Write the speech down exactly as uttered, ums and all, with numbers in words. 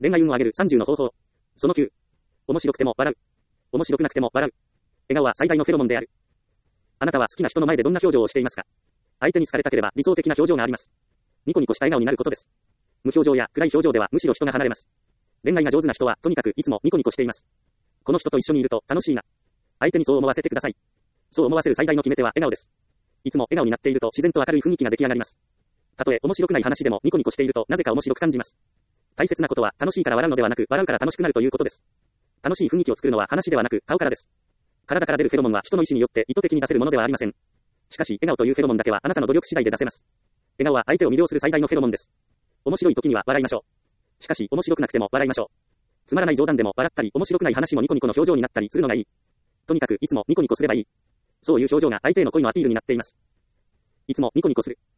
恋愛運を上げるさんじゅうの方法。そのきゅう。面白くても笑う。面白くなくても笑う。笑顔は最大のフェロモンである。あなたは好きな人の前でどんな表情をしていますか？相手に好かれたければ理想的な表情があります。ニコニコした笑顔になることです。無表情や暗い表情ではむしろ人が離れます。恋愛が上手な人はとにかくいつもニコニコしています。この人と一緒にいると楽しいな。相手にそう思わせてください。そう思わせる最大の決め手は笑顔です。いつも笑顔になっていると自然と明るい雰囲気が出来上がります。たとえ面白くない話でもニコニコしているとなぜか面白く感じます。大切なことは楽しいから笑うのではなく笑うから楽しくなるということです。楽しい雰囲気を作るのは話ではなく顔からです。体から出るフェロモンは人の意思によって意図的に出せるものではありません。しかし笑顔というフェロモンだけはあなたの努力次第で出せます。笑顔は相手を魅了する最大のフェロモンです。面白い時には笑いましょう。しかし面白くなくても笑いましょう。つまらない冗談でも笑ったり面白くない話もニコニコの表情になったりするのがいい。とにかくいつもニコニコすればいい。そういう表情が相手への恋のアピールになっています。いつもニコニコする。